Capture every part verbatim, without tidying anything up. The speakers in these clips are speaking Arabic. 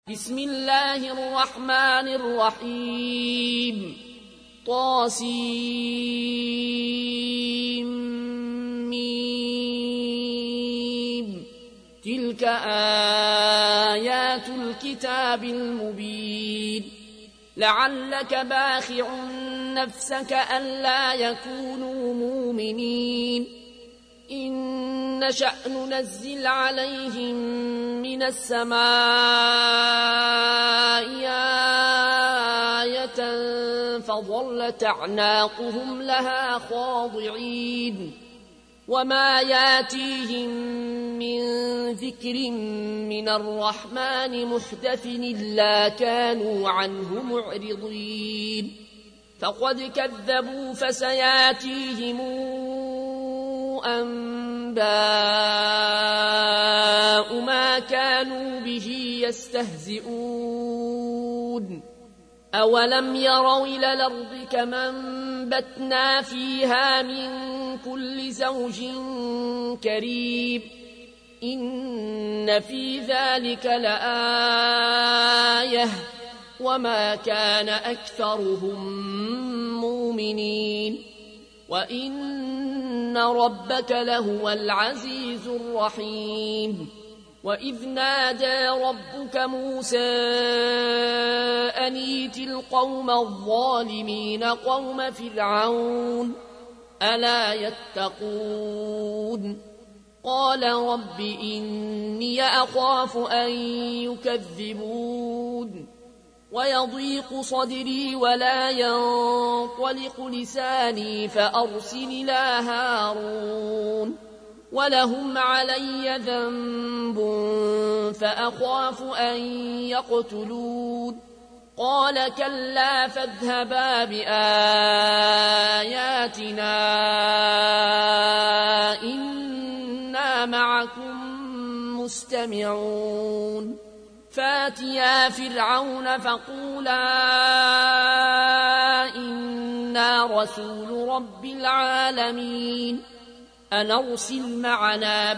بسم الله الرحمن الرحيم طاسيم تلك آيات الكتاب المبين لعلك باخع نفسك ألا يكونوا مؤمنين إن نشأ ننزل عليهم من السماء آية فظلت أعناقهم لها خاضعين وما ياتيهم من ذكر من الرحمن محدث إلا كانوا عنه معرضين فقد كذبوا فسياتيهم أنباء ما كانوا به يستهزئون أولم يروا إلى الأرض كما أنبتنا فيها من كل زوج كريم إن في ذلك لآية وما كان أكثرهم مؤمنين وإن ربك لهو العزيز الرحيم وإذ نادى ربك موسى أن ائت القوم الظالمين قوم فرعون ألا يتقون قال رب إني أخاف أن يكذبون ويضيق صدري ولا ينطلق لساني فأرسل إلى هارون ولهم علي ذنب فأخاف أن يقتلون قال كلا فاذهبا بآياتنا إنا معكم مستمعون فاتيا فرعون فقولا إنا رسول رب العالمين أن أرسل معنا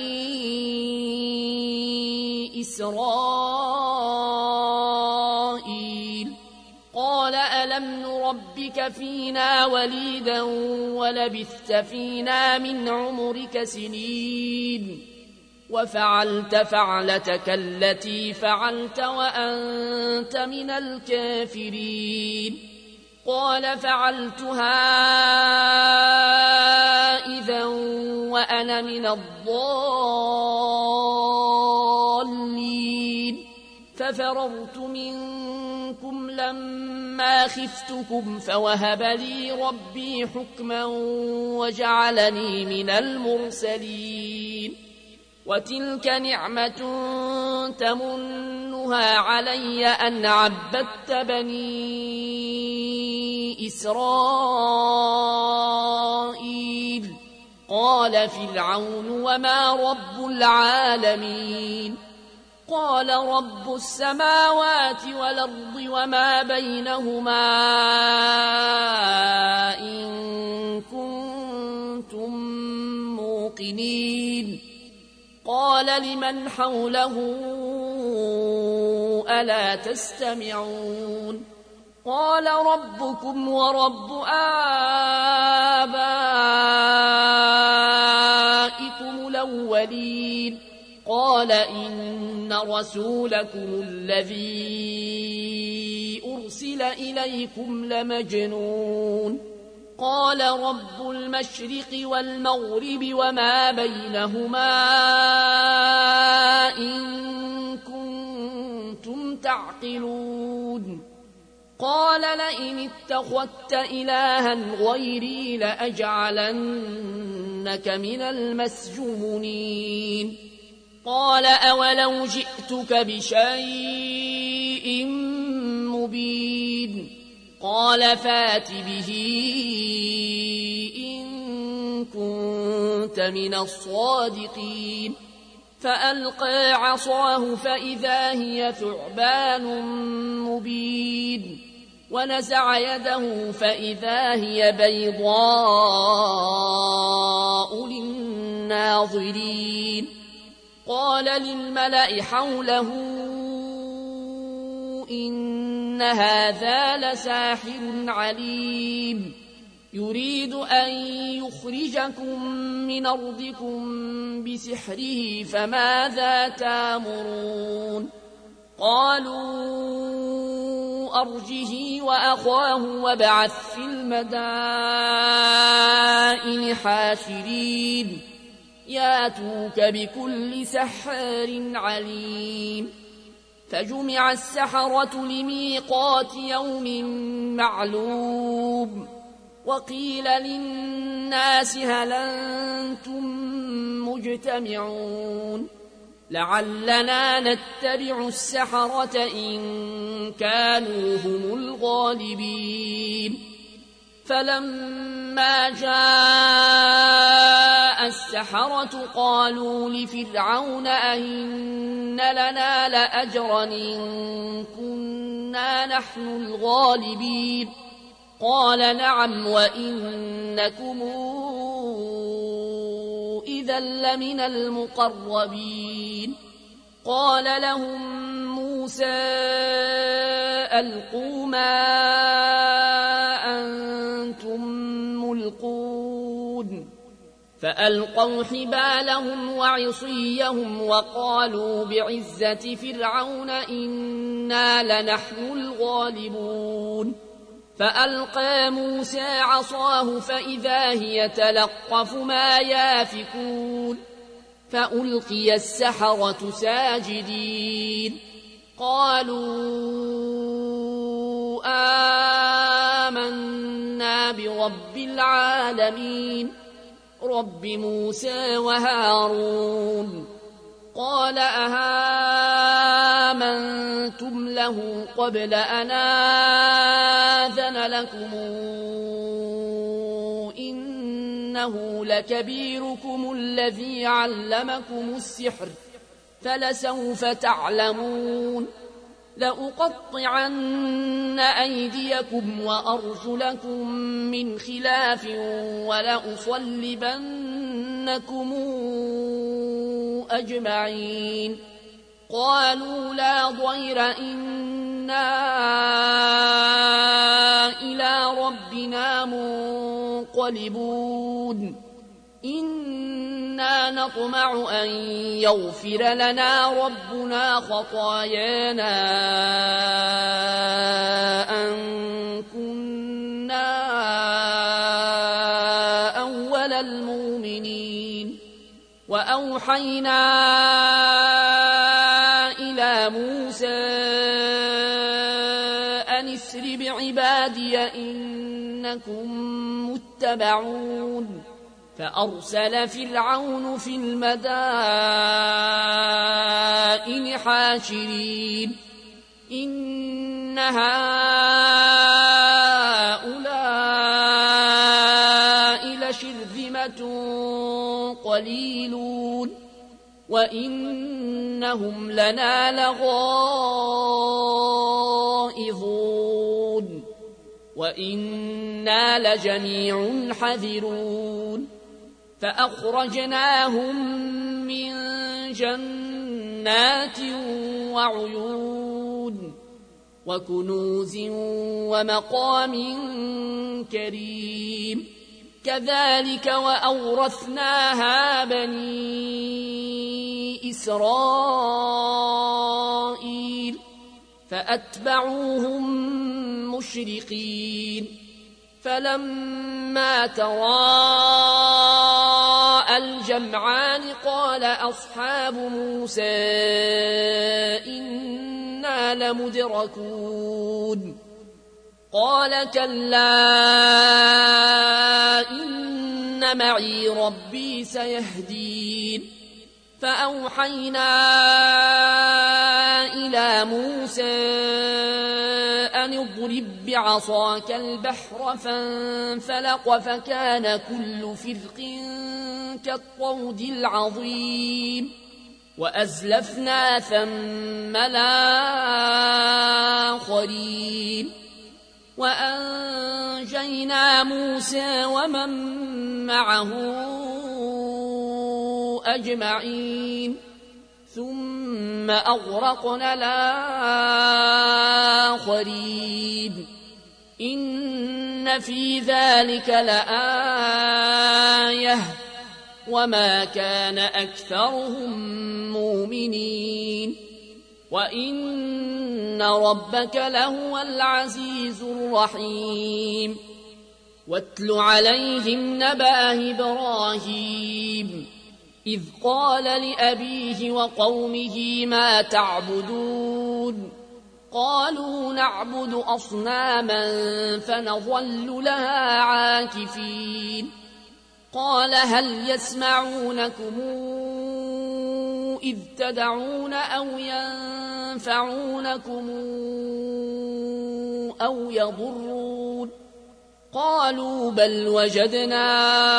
بني إسرائيل قال ألم نربك فينا وليدا ولبثت فينا من عمرك سنين وفعلت فعلتك التي فعلت وأنت من الكافرين قال فعلتها إذا وأنا من الضالين ففررت منكم لما خفتكم فوهب لي ربي حكما وجعلني من المرسلين وتلك نعمة تمنها علي أن عبدت بني إسرائيل قال فرعون وما رب العالمين قال رب السماوات والأرض وما بينهما إن كنتم موقنين قال لمن حوله ألا تستمعون قال ربكم ورب آبائكم الأولين قال إن رسولكم الذي أرسل إليكم لمجنون قال رب المشرق والمغرب وما بينهما إن كنتم تعقلون قال لئن اتخذت إلها غيري لأجعلنك من المسجونين قال أولو جئتك بشيء مبين قال فات به إن كنت من الصادقين فألقى عصاه فإذا هي ثعبان مبين ونزع يده فإذا هي بيضاء للناظرين قال للملأ حوله إن هذا لساحر عليم يريد أن يخرجكم من أرضكم بسحره فماذا تأمرون قالوا أرجه وأخاه وابعث في المدائن حاشرين ياتوك بكل سحار عليم فجمع السحرة لميقات يوم معلوم وقيل للناس هل أنتم مجتمعون لعلنا نتبع السحرة إن كانوا هم الغالبين فلما جاء السحرة قالوا لفرعون أئن لنا لأجرا إن كنا نحن الغالبين قال نعم وإنكم إذا لمن المقربين قال لهم موسى ألقوا ما أنتم ملقون فألقوا حبالهم وعصيهم وقالوا بعزة فرعون إنا لنحن الغالبون فألقى موسى عصاه فإذا هي تلقف ما يافكون فألقي السحرة ساجدين قالوا آمنا برب العالمين رب موسى وهارون قال أهامنتم له قبل أن آذن لكم إنه لكبيركم الذي علمكم السحر فلسوف تعلمون لأقطعن أيديكم وأرجلكم من خلاف ولأصلبنكم أجمعين قالوا لا ضير إنا إلى ربنا منقلبون إنا نطمع أن يغفر لنا ربنا خطايانا أن كنا أول المؤمنين وأوحينا إلى موسى أن اسر بعبادي إنكم متبعون فأرسل فرعون في المدائن حاشرين إن هؤلاء لشرذمة قليلون وإنهم لنا لغائظون وإنا لجميع حذرون فأخرجناهم من جنات وعيون وكنوز ومقام كريم كذلك وأورثناها بني إسرائيل فأتبعوهم مشرقين فلما تراءى الجمعان قال أصحاب موسى إنا لمدركون قال كلا إن معي ربي سيهدين فأوحينا إلى موسى أن اضرب بعصاك البحر فانفلق فكان كل فرق كالطود العظيم وأزلفنا ثم الآخرين وأنجينا موسى ومن معه أجمعين ثم أغرقنا قريب إن في ذلك لآية وما كان أكثرهم مؤمنين وإن ربك لهو العزيز الرحيم واتل عليهم نبأ إبراهيم إذ قال لأبيه وقومه ما تعبدون قالوا نعبد أصناما فنظل لها عاكفين قال هل يسمعونكم إذ تدعون أو ينفعونكم أو يضرون قالوا بل وجدنا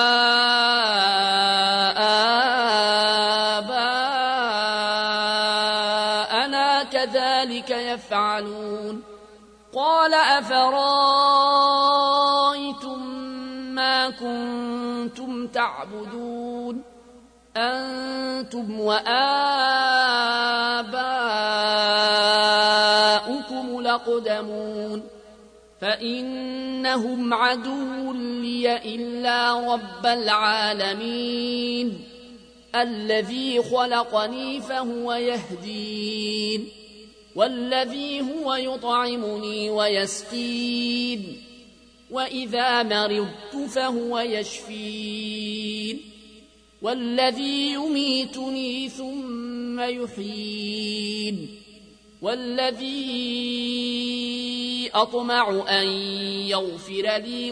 آباءنا كذلك يفعلون قال أفرأيتم ما كنتم تعبدون أنتم وآباؤكم الأقدمون فإنهم عدو لي إلا رب العالمين الذي خلقني فهو يهدين والذي هو يطعمني ويسقين وإذا مرضت فهو يشفين والذي يميتني ثم يحيين والذي أطمع أن يغفر لي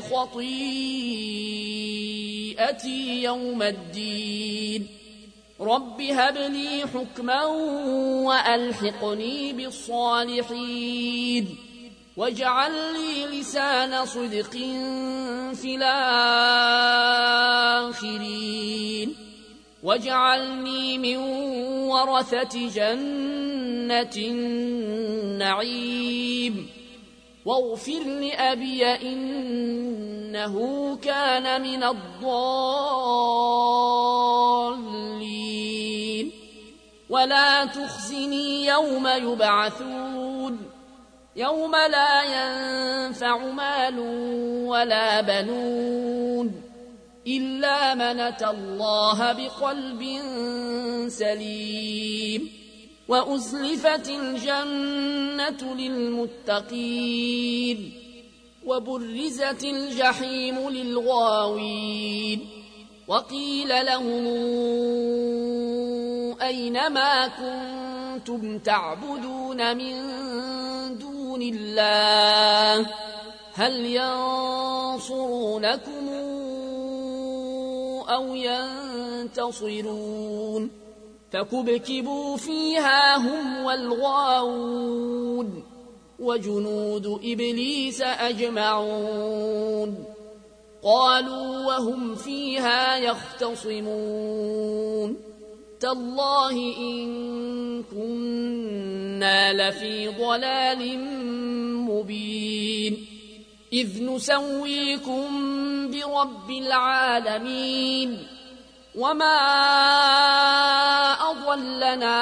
خطيئتي يوم الدين رب هب لي حكما وألحقني بالصالحين واجعل لي لسان صدق في الآخرين واجعلني من ورثة جنة النعيم واغفر لأبي إنه كان من الضالين ولا تخزني يوم يبعثون يوم لا ينفع مال ولا بنون إلا من أتى الله بقلب سليم وأزلفت الجنة للمتقين وبرزت الجحيم للغاوين وقيل لهم أين ما كنتم تعبدون من دون الله هل ينصرونكم أو ينتصرون فكبكبوا فيها هم والغاوون وجنود إبليس أجمعون قالوا وهم فيها يختصمون تالله إن كنا لفي ضلال مبين إذ نسويكم برب العالمين وما أضلنا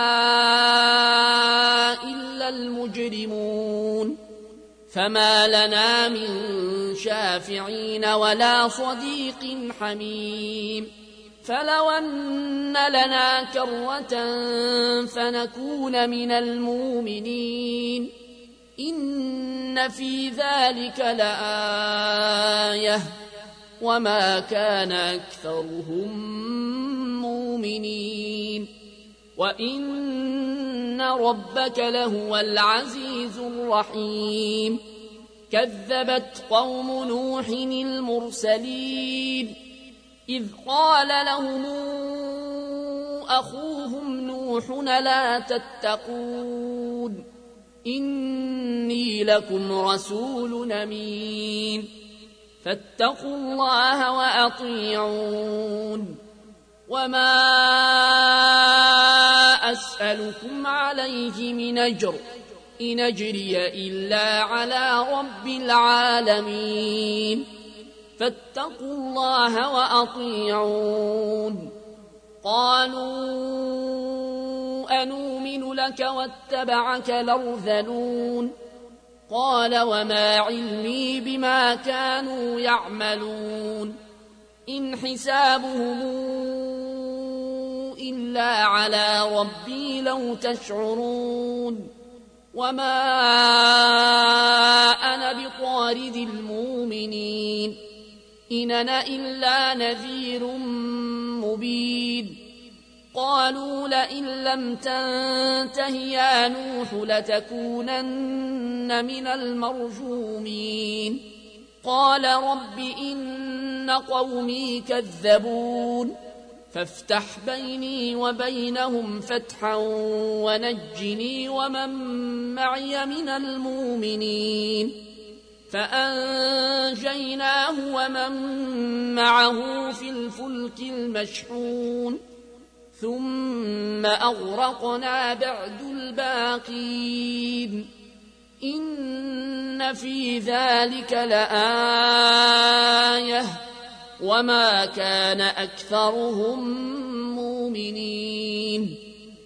إلا المجرمون فما لنا من شافعين ولا صديق حميم فلو أن لنا كرة فنكون من المؤمنين إن في ذلك لآية وما كان أكثرهم مؤمنين وإن ربك لهو العزيز الرحيم كذبت قوم نوح المرسلين إذ قال لهم أخوهم نوح لا تتقون إني لكم رسول أمين فاتقوا الله وأطيعون وما أسألكم عليه من أجر إن أجري إلا على رب العالمين فاتقوا الله وأطيعون قالوا أنؤمن لك واتبعك الأرذلون قال وما علمي بما كانوا يعملون إن حسابهم إلا على ربي لو تشعرون وما أنا بطارد المؤمنين إن أنا إلا نذير مبين قالوا لئن لم تنته يا نوح لتكونن من المرجومين قال رب إن قومي كذبون فافتح بيني وبينهم فتحا ونجني ومن معي من المؤمنين فأنجيناه ومن معه في الفلك المشحون ثم أغرقنا بعد الباقين إن في ذلك لآية وما كان أكثرهم مؤمنين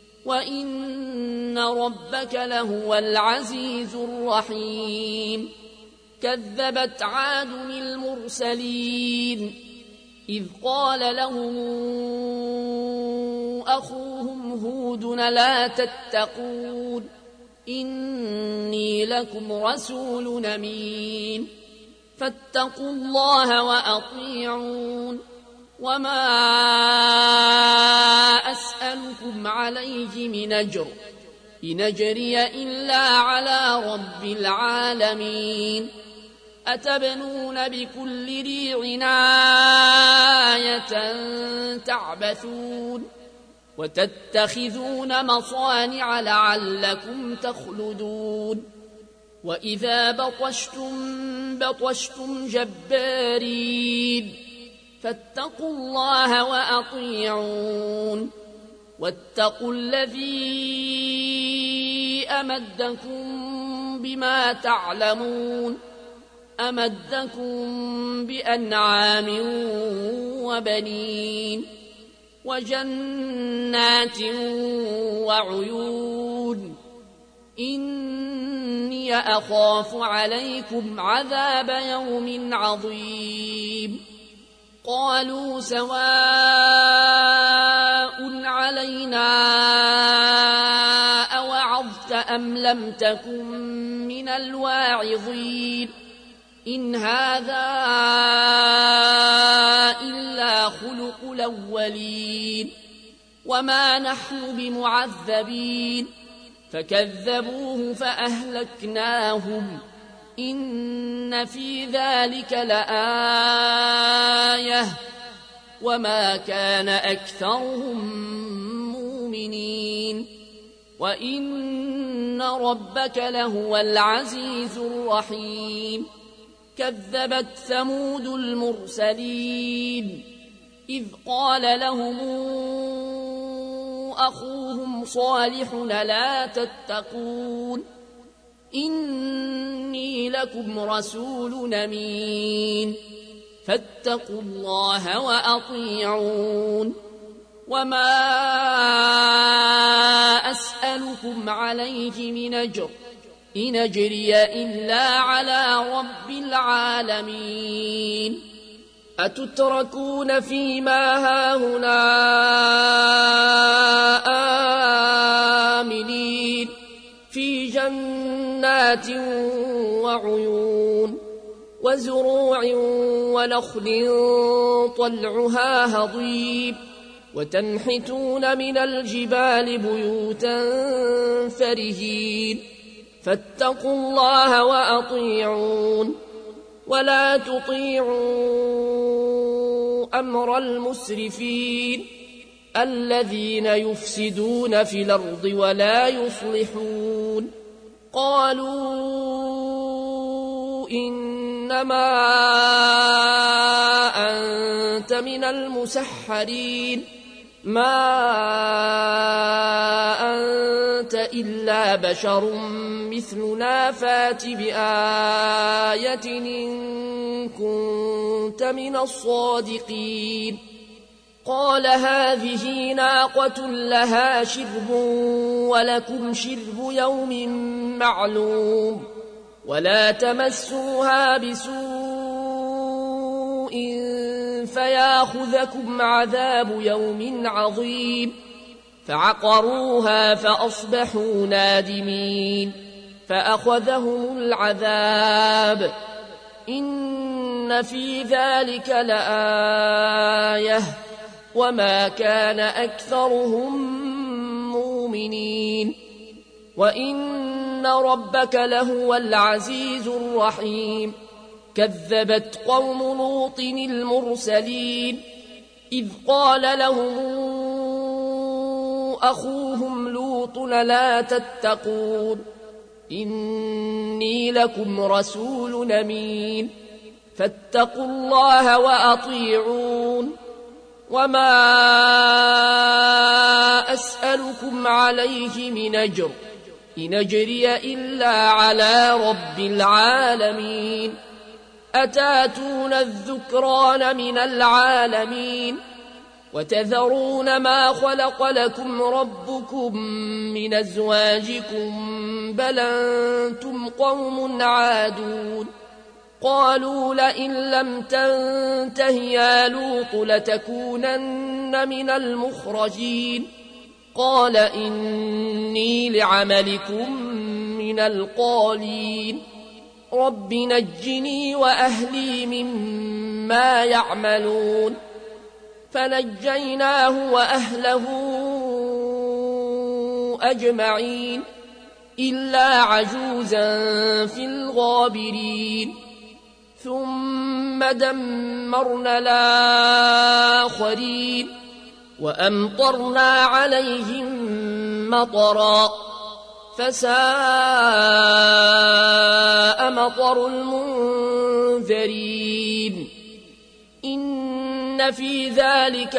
وإن ربك لهو العزيز الرحيم كذبت عاد المرسلين إذ قال لهم أخوهم هود لا تتقون إني لكم رسول أمين فاتقوا الله وأطيعون وما أسألكم عليه من أجر إن أجري إلا على رب العالمين أتبنون بكل ريع آية تعبثون وتتخذون مصانع لعلكم تخلدون وإذا بطشتم بطشتم جبارين فاتقوا الله وأطيعون واتقوا الذي أمدكم بما تعلمون أمدكم بأنعام وبنين وجنات وعيون إني أخاف عليكم عذاب يوم عظيم قالوا سواء علينا أوعظت أم لم تكن من الواعظين إن هذا إلا خلق الأولين وما نحن بمعذبين فكذبوه فأهلكناهم إن في ذلك لآية وما كان أكثرهم مؤمنين وإن ربك لهو العزيز الرحيم كذبت ثمود المرسلين إذ قال لهم أخوهم صالح لا تتقون إني لكم رسول أمين فاتقوا الله وأطيعون وما أسألكم عليه من أجر إن أجري إلا على رب العالمين أتتركون فيما هاهنا آمنين في جنات وعيون وزروع ونخل طلعها هضيم وتنحتون من الجبال بيوتا فرهين فاتقوا الله وأطيعون ولا تطيعوا أمر المسرفين الذين يفسدون في الأرض ولا يصلحون قالوا إنما أنت من المسحرين ما أنت إلا بشر مثلنا فات بآية إن كنت من الصادقين قال هذه ناقة لها شرب ولكم شرب يوم معلوم ولا تمسوها بسوء فياخذكم عذاب يوم عظيم فعقروها فأصبحوا نادمين فأخذهم العذاب إن في ذلك لآية وما كان أكثرهم مؤمنين وإن ربك لهو العزيز الرحيم كذبت قوم لوط المرسلين إذ قال لهم أخوهم لوط لا تتقون إني لكم رسول أمين فاتقوا الله وأطيعون وما أسألكم عليه من أجر إن أجري إلا على رب العالمين أتاتون الذكران من العالمين وتذرون ما خلق لكم ربكم من أزواجكم بل أنتم قوم عادون قالوا لئن لم تنته يا لوط لتكونن من المخرجين قال إني لعملكم من القالين رب نجني وأهلي مما يعملون فنجيناه وأهله أجمعين إلا عجوزا في الغابرين ثم دمرنا الآخرين وأمطرنا عليهم مطرا فساء مطر المنذرين إن في ذلك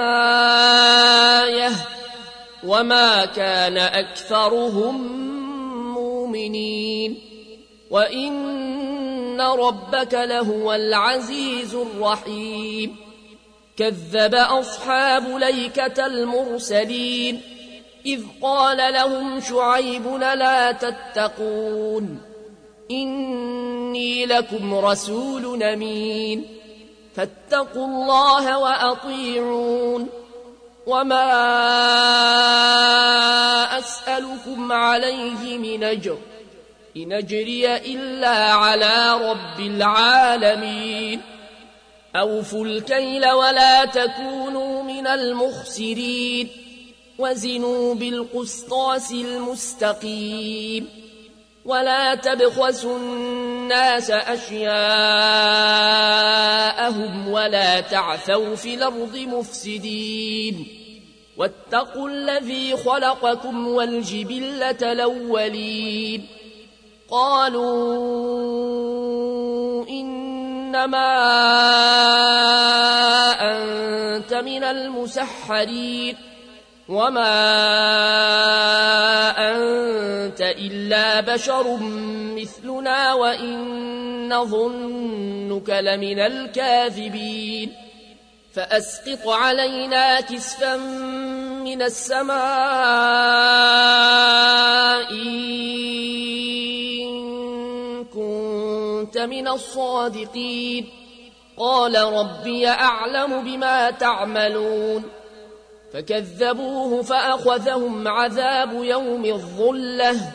لآية وما كان أكثرهم مؤمنين وإن ربك لهو العزيز الرحيم كذب أصحاب ليكة المرسلين إذ قال لهم شعيب لا تتقون إني لكم رسول أمين فاتقوا الله وأطيعون وما أسألكم عليه من أجر إن أجري إلا على رب العالمين أوفوا الكيل ولا تكونوا من المخسرين وزنوا بالقسطاس المستقيم ولا تبخسوا الناس أشياءهم ولا تعثوا في الأرض مفسدين واتقوا الذي خلقكم والجبلة الأولين قالوا إنما أنت من المسحرين وما أنت إلا بشر مثلنا وإن نظنك لمن الكاذبين فأسقط علينا كسفا من السماء إن كنت من الصادقين قال ربي أعلم بما تعملون فكذبوه فأخذهم عذاب يوم الظلة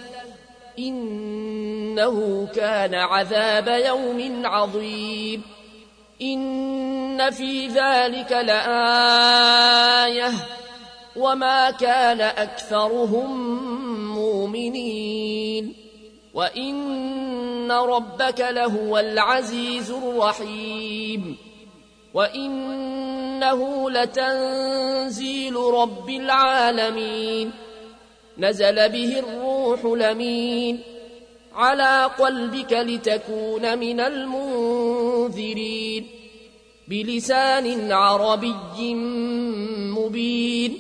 إنه كان عذاب يوم عظيم إن في ذلك لآية وما كان أكثرهم مؤمنين وإن ربك لهو العزيز الرحيم وإنه لتنزيل رب العالمين نزل به الروح الأمين على قلبك لتكون من المنذرين بلسان عربي مبين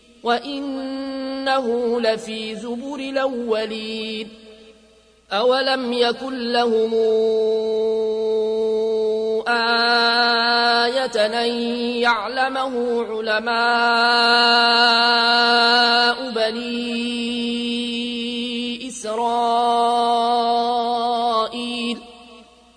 وإنه لفي زبر الأولين أولم يكن لهم آية أن يعلمه علماء بني إسرائيل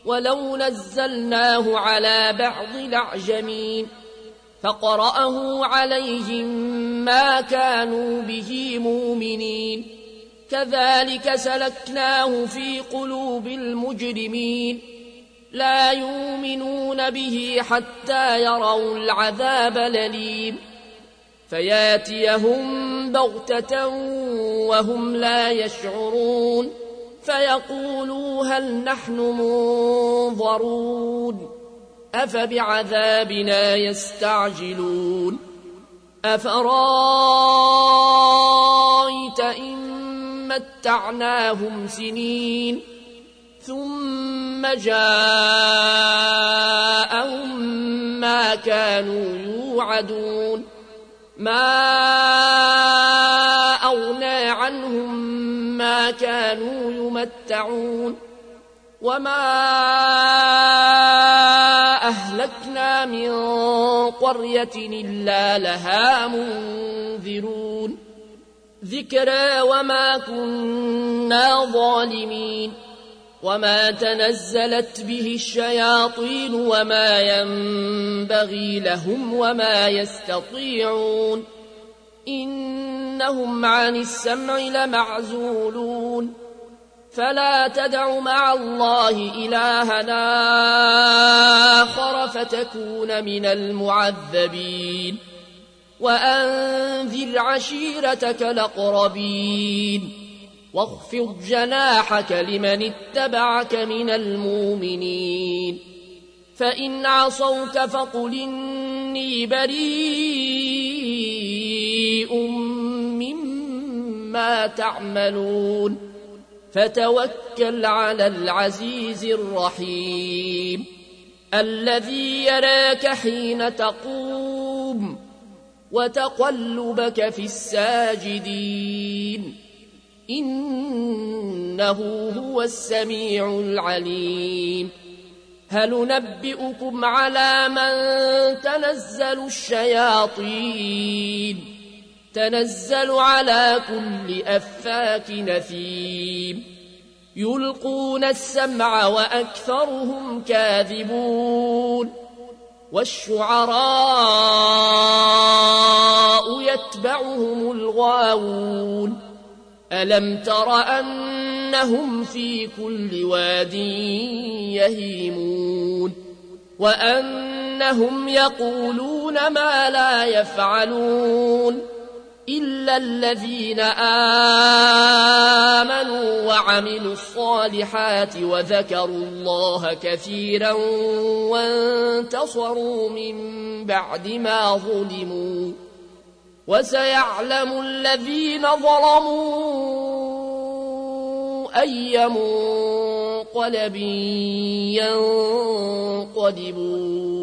ولو نزلناه على بعض الأعجمين فقرأه عليهم ما كانوا به مؤمنين كذلك سلكناه في قلوب المجرمين لا يؤمنون به حتى يروا العذاب الأليم فياتيهم بغتة وهم لا يشعرون فيقولوا هل نحن منظرون أفبعذابنا يستعجلون أفرأيت إن متعناهم سنين ثم جاءهم ما كانوا يوعدون ما أغنى عنهم ما كانوا يمتعون وما أهلكنا من قرية إلا لها منذرون ذكرى وما كنا ظالمين وما تنزلت به الشياطين وما ينبغي لهم وما يستطيعون إنهم عن السمع لمعزولون فلا تدع مع الله إلهنا آخر فتكون من المعذبين وأنذر عشيرتك الأقربين واخفض جناحك لمن اتبعك من المؤمنين فإن عصوك فقل إني بريء مما تعملون فتوكل على العزيز الرحيم الذي يراك حين تقوم وتقلبك في الساجدين إنه هو السميع العليم هل ننبئكم على من تنزل الشياطين تنزل على كل أفاك نثيم يلقون السمع وأكثرهم كاذبون والشعراء يتبعهم الغاوون ألم تر أنهم في كل واد يهيمون وأنهم يقولون ما لا يفعلون إلا الذين آمنوا وعملوا الصالحات وذكروا الله كثيرا وانتصروا من بعد ما ظلموا وسيعلم الذين ظلموا أي منقلب ينقلبون